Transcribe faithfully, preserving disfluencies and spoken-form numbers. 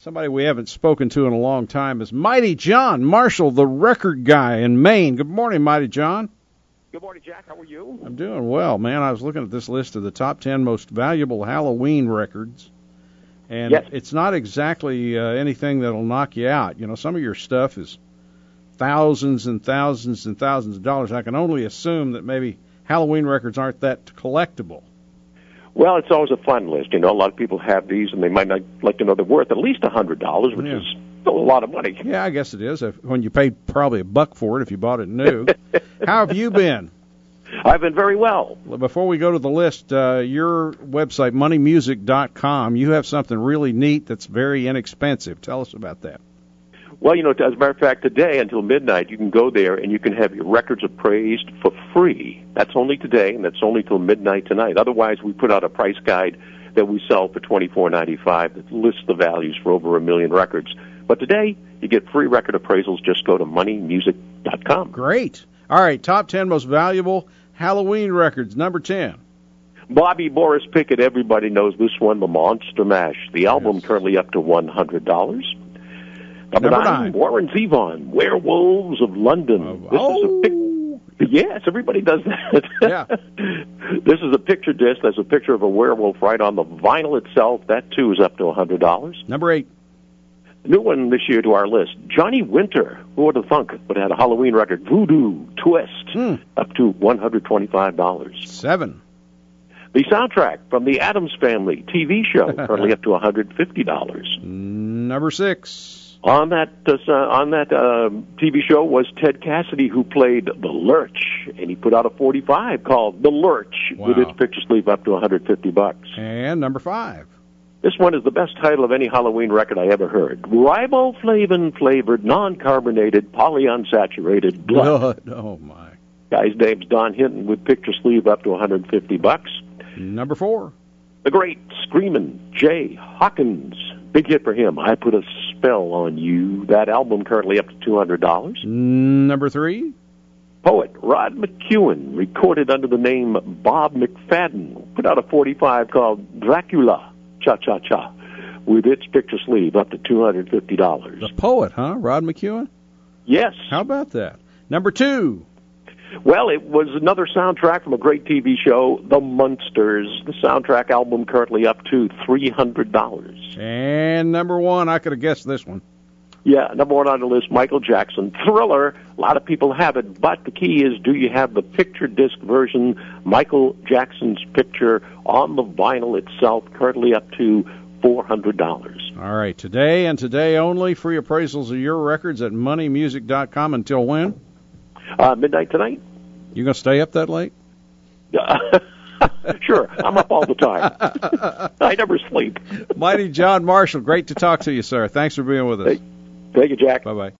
Somebody we haven't spoken to in a long time is Mighty John Marshall, the record guy in Maine. Good morning, Mighty John. Good morning, Jack. How are you? I'm doing well, man. I was looking at this list of the top ten most valuable Halloween records, and yes. it's not exactly uh, anything that'll knock you out. You know, some of your stuff is thousands and thousands and thousands of dollars. I can only assume that maybe Halloween records aren't that collectible. Well, it's always a fun list. You know, a lot of people have these, and they might not like to know they're worth at least one hundred dollars, which yeah. is still a lot of money. Yeah, I guess it is, if, when you paid probably a buck for it if you bought it new. How have you been? I've been very well. Before we go to the list, uh, your website, money music dot com, you have something really neat that's very inexpensive. Tell us about that. Well, you know, as a matter of fact, today until midnight, you can go there and you can have your records appraised for free. That's only today, and that's only till midnight tonight. Otherwise, we put out a price guide that we sell for twenty-four ninety-five that lists the values for over a million records. But today, you get free record appraisals. Just go to money music dot com. Great. All right, top ten most valuable Halloween records. Number ten. Bobby Boris Pickett, everybody knows this one, the Monster Mash. The album yes. currently up to one hundred dollars. Number, Number nine, nine, Warren Zevon, Werewolves of London. Oh, this oh. is a pic- yes, everybody does that. Yeah. This is a picture disc. There's a picture of a werewolf right on the vinyl itself. That, too, is up to one hundred dollars. Number eight. New one this year to our list, Johnny Winter, who would have thunk, but had a Halloween record, Voodoo Twist, hmm. up to one hundred twenty-five dollars. Seven. The soundtrack from the Addams Family T V show, currently up to one hundred fifty dollars. Number six. On that uh, on that uh, T V show was Ted Cassidy, who played The Lurch, and he put out a forty-five called The Lurch, wow. with its picture sleeve up to one hundred fifty bucks. And number five. This one is the best title of any Halloween record I ever heard. Riboflavin-flavored, non-carbonated, polyunsaturated blood. blood. Oh, my. Guy's name's Don Hinton with picture sleeve up to one hundred fifty bucks. Number four. The great Screamin' Jay Hawkins. Big hit for him. I Put a Spell on You. That album currently up to two hundred dollars. Number three. Poet Rod McEwen, recorded under the name Bob McFadden, put out a forty-five called Dracula, Cha-Cha-Cha, with its picture sleeve up to two hundred fifty dollars. The poet, huh? Rod McEwen? Yes. How about that? Number two. Well, it was another soundtrack from a great T V show, The Munsters. The soundtrack album currently up to three hundred dollars. And number one, I could have guessed this one. Yeah, number one on the list, Michael Jackson, Thriller. A lot of people have it, but the key is, do you have the picture disc version, Michael Jackson's picture on the vinyl itself, currently up to four hundred dollars. All right, today and today only, free appraisals of your records at money music dot com. Until when? Uh, midnight tonight. You going to stay up that late? Sure, I'm up all the time. I never sleep. Mighty John Marshall, great to talk to you, sir. Thanks for being with us. Hey, thank you, Jack. Bye-bye.